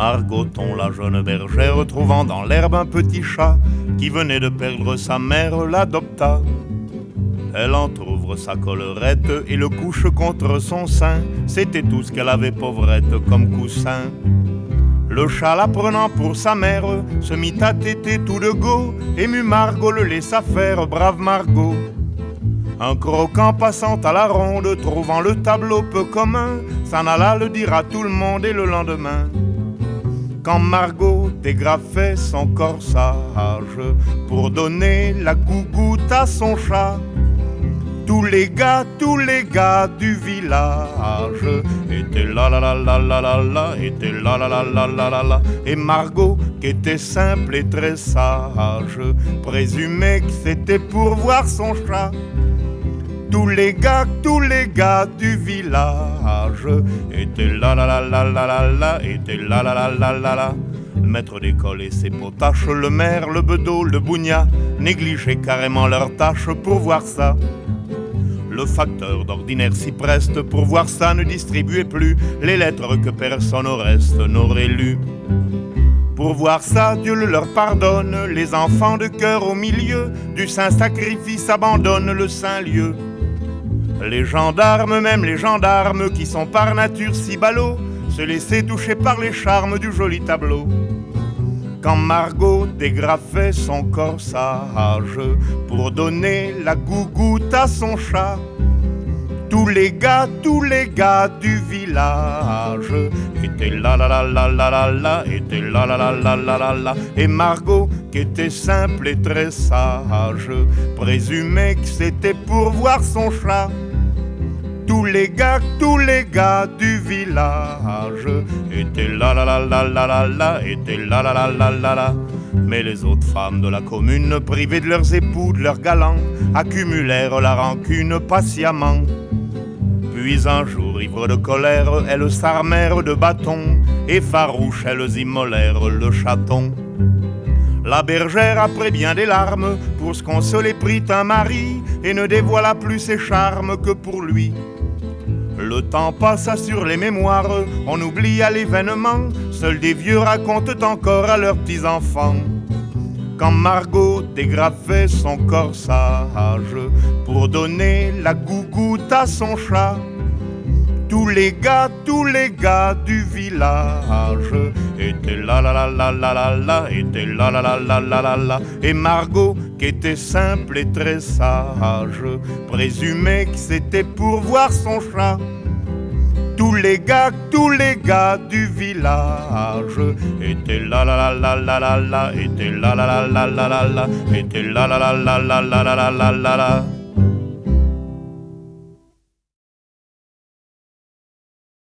Margoton, la jeune bergère, trouvant dans l'herbe un petit chat qui venait de perdre sa mère, l'adopta. Elle entr'ouvre sa collerette et le couche contre son sein. C'était tout ce qu'elle avait, pauvrette, comme coussin. Le chat, la prenant pour sa mère, se mit à téter tout de go. Ému Margot le laissa faire, brave Margot. Un croquant passant à la ronde, trouvant le tableau peu commun, s'en alla le dire à tout le monde et le lendemain. Quand Margot dégrafait son corsage pour donner la gougoute à son chat, tous les gars du village étaient là la la la la la la, étaient là la la la la la la. Et Margot, qui était simple et très sage, présumait que c'était pour voir son chat. Tous les gars du village étaient là la la la la la la, étaient là la la la la la. Le maître d'école et ses potaches, le maire, le bedeau, le bougna, négligeaient carrément leurs tâches pour voir ça. Le facteur d'ordinaire s'y preste pour voir ça, ne distribuait plus les lettres que personne au reste n'aurait lues. Pour voir ça, Dieu le leur pardonne, les enfants de cœur au milieu du saint sacrifice abandonnent le saint lieu. Les gendarmes, même les gendarmes qui sont par nature si ballots, se laissaient toucher par les charmes du joli tableau. Quand Margot dégrafait son corsage pour donner la gougoute à son chat, tous les gars du village étaient là la la la la la la, étaient là la la la la la la. Et Margot, qui était simple et très sage, présumait que c'était pour voir son chat. Tous les gars du village étaient là la la la la la la, étaient là la la la la la. Mais les autres femmes de la commune, privées de leurs époux, de leurs galants, accumulèrent la rancune patiemment. Puis un jour, ivres de colère, elles s'armèrent de bâtons, et farouches, elles immolèrent le chaton. La bergère, après bien des larmes, pour se consoler prit un mari, et ne dévoila plus ses charmes que pour lui. Le temps passa sur les mémoires, on oublia l'événement, seuls des vieux racontent encore à leurs petits-enfants. Quand Margot dégrafait son corsage pour donner la gougoute à son chat, tous les gars du village étaient là la la la la la la, étaient là la la la la la la. Et Margot, qui était simple et très sage, présumait que c'était pour voir son chat. Tous les gars du village étaient là la la la la la la, étaient là la la la la la la, étaient là la la la la la la la la la.